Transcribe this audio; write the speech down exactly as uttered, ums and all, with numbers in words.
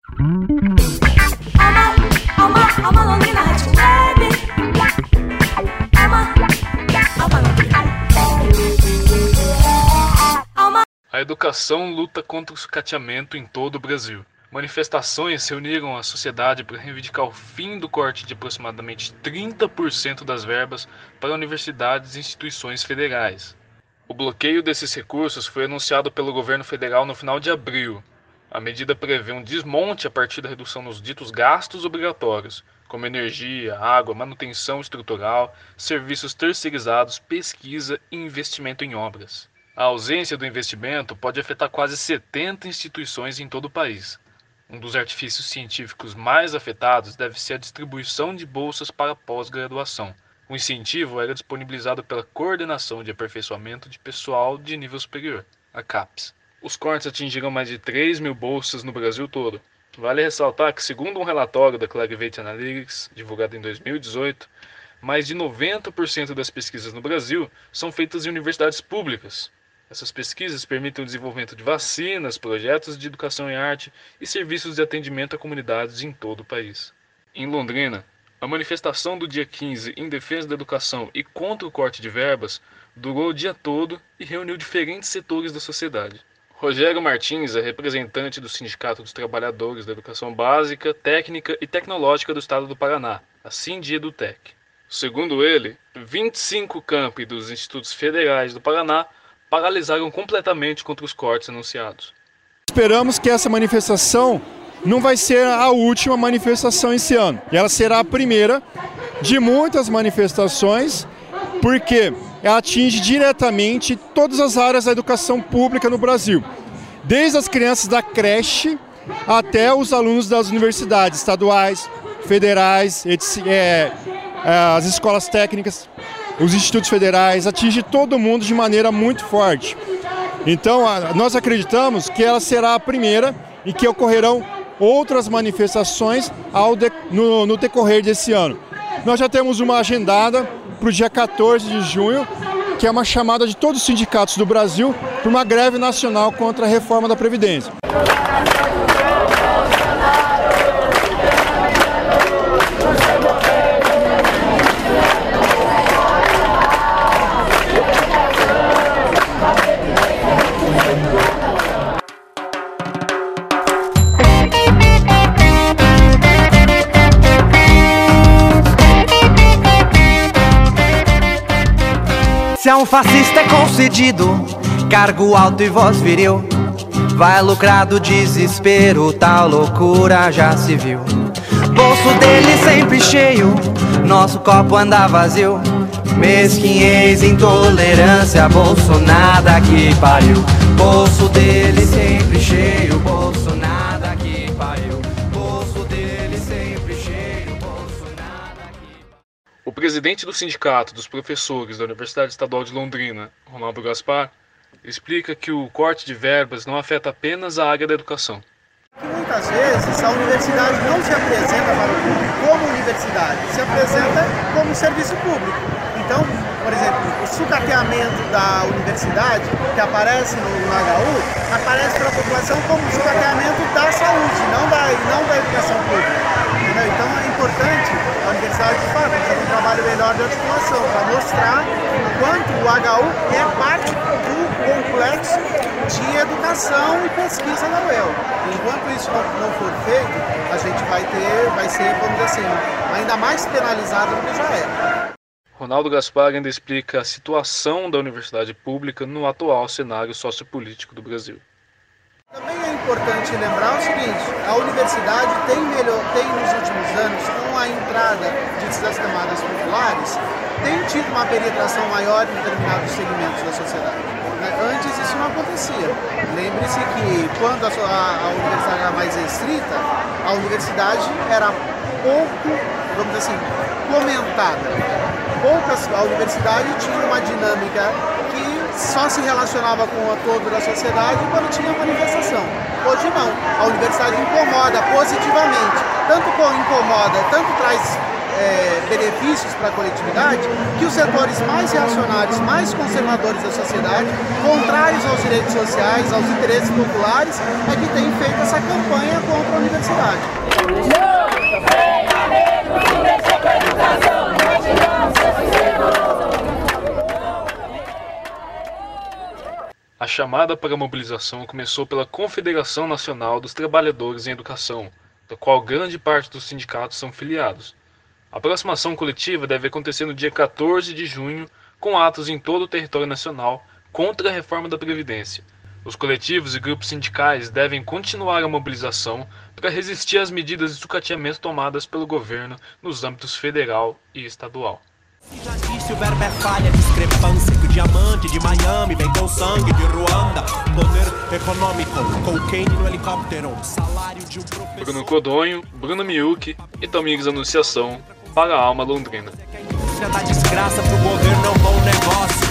A educação luta contra o sucateamento em todo o Brasil. Manifestações reuniram a sociedade para reivindicar o fim do corte de aproximadamente trinta por cento das verbas para universidades e instituições federais. O bloqueio desses recursos foi anunciado pelo governo federal no final de abril. A medida prevê um desmonte a partir da redução nos ditos gastos obrigatórios, como energia, água, manutenção estrutural, serviços terceirizados, pesquisa e investimento em obras. A ausência do investimento pode afetar quase setenta instituições em todo o país. Um dos artifícios científicos mais afetados deve ser a distribuição de bolsas para pós-graduação. O incentivo era disponibilizado pela Coordenação de Aperfeiçoamento de Pessoal de Nível Superior, a CAPES. Os cortes atingiram mais de três mil bolsas no Brasil todo. Vale ressaltar que, segundo um relatório da Clarivate Analytics, divulgado em dois mil e dezoito, mais de noventa por cento das pesquisas no Brasil são feitas em universidades públicas. Essas pesquisas permitem o desenvolvimento de vacinas, projetos de educação em arte e serviços de atendimento a comunidades em todo o país. Em Londrina, a manifestação do dia quinze em defesa da educação e contra o corte de verbas durou o dia todo e reuniu diferentes setores da sociedade. Rogério Martins é representante do Sindicato dos Trabalhadores da Educação Básica, Técnica e Tecnológica do Estado do Paraná, a SINDI-EduTec. Segundo ele, vinte e cinco campi dos institutos federais do Paraná paralisaram completamente contra os cortes anunciados. Esperamos que essa manifestação não vai ser a última manifestação esse ano. E ela será a primeira de muitas manifestações, porque ela atinge diretamente todas as áreas da educação pública no Brasil. Desde as crianças da creche até os alunos das universidades estaduais, federais, é, as escolas técnicas, os institutos federais, atinge todo mundo de maneira muito forte. Então, nós acreditamos que ela será a primeira e que ocorrerão outras manifestações ao de, no, no decorrer desse ano. Nós já temos uma agendada para o dia quatorze de junho, que é uma chamada de todos os sindicatos do Brasil para uma greve nacional contra a reforma da Previdência. Se a um fascista é concedido cargo alto e voz viril, vai lucrar do desespero, tal loucura já se viu. Bolso dele sempre cheio, nosso copo anda vazio. Mesquinhez, intolerância, bolso nada que pariu. Bolso dele sempre cheio, bolso nada que pariu. Bolso dele sempre cheio, bolso nada que pariu. O presidente do Sindicato dos Professores da Universidade Estadual de Londrina, Ronaldo Gaspar, explica que o corte de verbas não afeta apenas a área da educação. Muitas vezes a universidade não se apresenta para o público como universidade, se apresenta como serviço público. Então, por exemplo, o sucateamento da universidade, que aparece no H U, aparece para a população como sucateamento da saúde, não da, não da educação pública. Entendeu? Então é importante a universidade, de fato, fazer um trabalho melhor de articulação, para mostrar o quanto o H U é parte do complexo de educação e pesquisa da U E L. Enquanto isso não, não for feito, a gente vai ter, vai ser, vamos dizer assim, ainda mais penalizado do que já é. Ronaldo Gaspar ainda explica a situação da universidade pública no atual cenário sociopolítico do Brasil. Também é importante lembrar o seguinte, a universidade tem, melhor, tem nos últimos anos, com a entrada de das camadas populares, tem tido uma penetração maior em determinados segmentos da sociedade. Antes isso não acontecia. Lembre-se que quando a, a, a universidade era mais restrita, a universidade era pouco, vamos dizer assim, comentada. Poucas, a universidade tinha uma dinâmica que só se relacionava com o todo da sociedade quando tinha manifestação. Hoje não, a universidade incomoda positivamente, tanto incomoda, tanto traz é, benefícios para a coletividade, que os setores mais reacionários, mais conservadores da sociedade, contrários aos direitos sociais, aos interesses populares, é que têm feito essa campanha contra a universidade. A chamada para a mobilização começou pela Confederação Nacional dos Trabalhadores em Educação, da qual grande parte dos sindicatos são filiados. A próxima ação coletiva deve acontecer no dia quatorze de junho, com atos em todo o território nacional contra a reforma da Previdência. Os coletivos e grupos sindicais devem continuar a mobilização para resistir às medidas de sucateamento tomadas pelo governo nos âmbitos federal e estadual. Já disse, o verbo é falha, discrepância, que o diamante de Miami vem com sangue de Ruanda, poder econômico, cocaine no helicóptero, salário de um professor. Bruno Codonho, Bruno Miucchi e Tamires Anunciação para a Alma Londrina. A indústria da desgraça pro governo é um bom negócio.